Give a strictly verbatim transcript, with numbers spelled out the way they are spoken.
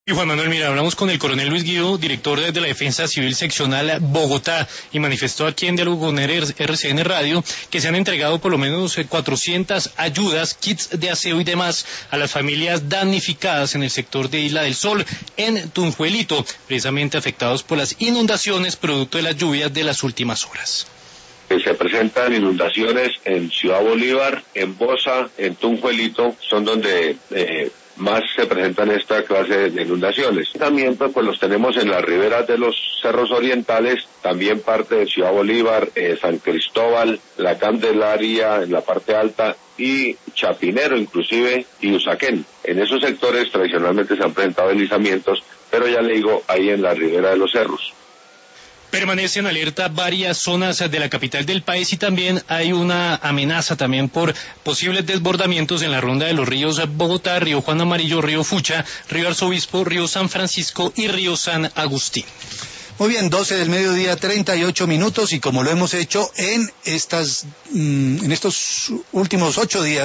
Y Juan Manuel, mira, hablamos con el coronel Luis Guido, director de la Defensa Civil Seccional Bogotá, y manifestó aquí en Diálogo con R C N Radio que se han entregado por lo menos cuatrocientas ayudas, kits de aseo y demás a las familias damnificadas en el sector de Isla del Sol, en Tunjuelito, precisamente afectados por las inundaciones producto de las lluvias de las últimas horas. Se presentan inundaciones en Ciudad Bolívar, en Bosa, en Tunjuelito, son donde eh, más se presentan esta clase de inundaciones. También pues, pues los tenemos en las riberas de los cerros orientales, también parte de Ciudad Bolívar, eh, San Cristóbal, la Candelaria en la parte alta y Chapinero inclusive y Usaquén. En esos sectores tradicionalmente se han presentado deslizamientos, pero ya le digo, ahí en la ribera de los cerros. Permanecen alerta varias zonas de la capital del país y también hay una amenaza también por posibles desbordamientos en la ronda de los ríos Bogotá, Río Juan Amarillo, Río Fucha, Río Arzobispo, Río San Francisco y Río San Agustín. Muy bien, doce del mediodía, treinta y ocho minutos, y como lo hemos hecho en estas, en estos últimos ocho días,